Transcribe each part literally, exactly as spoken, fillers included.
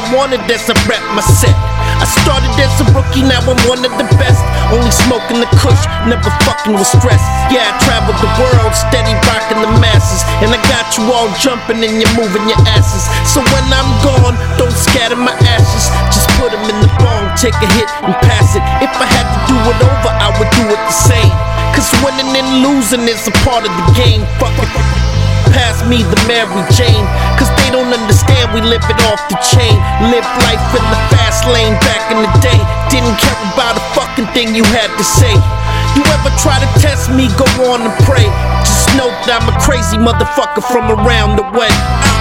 I wanted as I rap my set. I started as a rookie, now I'm one of the best. Only smoking the kush, never fucking with stress. Yeah, I traveled the world, steady rocking the masses. And I got you all jumping and you're moving your asses. So when I'm gone, don't scatter my ashes. Just put them in the bong, take a hit and pass it. If I had to do it over, I would do it the same. Cause winning and losing is a part of the game. Fuck it. Pass me the Mary Jane. Cause they don't understand we live it off the chain. Live life in the fast lane back in the day. Didn't care about a fucking thing you had to say. You ever try to test me, go on and pray. Just know that I'm a crazy motherfucker from around the way.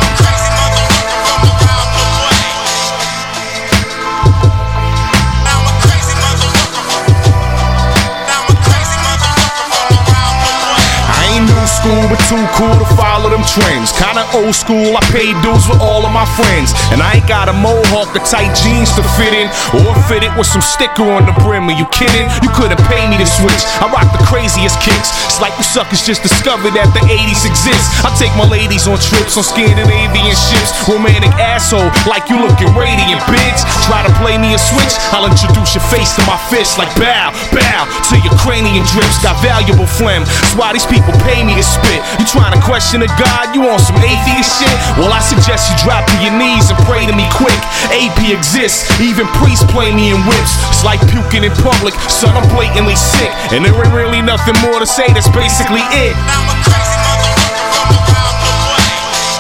School, but too cool to follow them trends. Kinda old school, I paid dues with all of my friends. And I ain't got a mohawk or tight jeans to fit in, or fit it with some sticker on the brim. Are you kidding? You couldn't pay me to switch. I rock the craziest kicks. It's like you suckers just discovered that the eighties exist. I take my ladies on trips on Scandinavian ships. Romantic asshole, like you looking radiant, bitch. Try to play me a switch, I'll introduce your face to my fist. Like bow, bow, till your cranium drips. Got valuable phlegm, that's why these people pay me to spit. You trying to question a God? You on some atheist shit? Well, I suggest you drop to your knees and pray to me quick. A P exists, even priests play me in whips. It's like puking in public, son, I'm blatantly sick. And there ain't really nothing more to say, that's basically it. I'm a crazy motherfucker from around the way.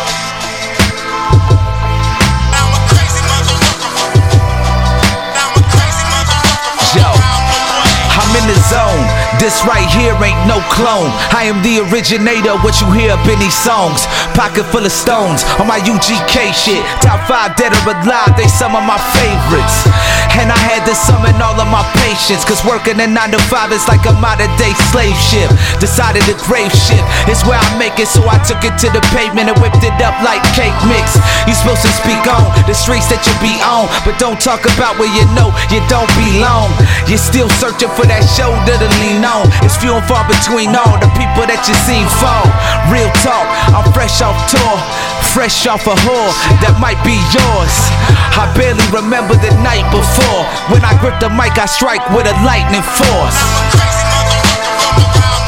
I'm a crazy motherfucker. I'm a crazy motherfucker. Yo, I'm in the zone. This right here ain't no clone. I am the originator, what you hear up in these songs. Pocket full of stones on my U G K shit. Top five dead or alive, they some of my favorites. And I had to summon all of my patience, cause working a nine to five is like a modern day slave ship. Decided to grave ship, it's where I make it, so I took it to the pavement and whipped it up like cake mix. You supposed to speak on the streets that you be on, but don't talk about where you know you don't belong. You're still searching for that shoulder to lean on. It's few and far between all the people that you seen fall. Real talk, I'm fresh off tour, fresh off a whore that might be yours. I barely remember the night before. When I grip the mic, I strike with a lightning force. I'm a crazy motherfucker from around